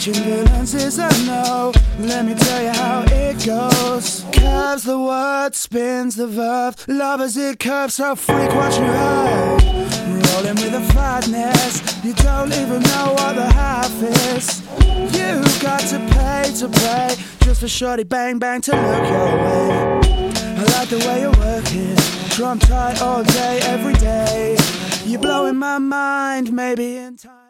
Catching villains is a no. Let me tell you how it goes. Curves the word, spins the verb. Love as it curves, so freak what you heard. Rolling with the fatness, you don't even know what the half is. You've got to pay just for shorty bang bang to look your way. I like the way you're working, drum tight all day, every day. You're blowing my mind, maybe in time.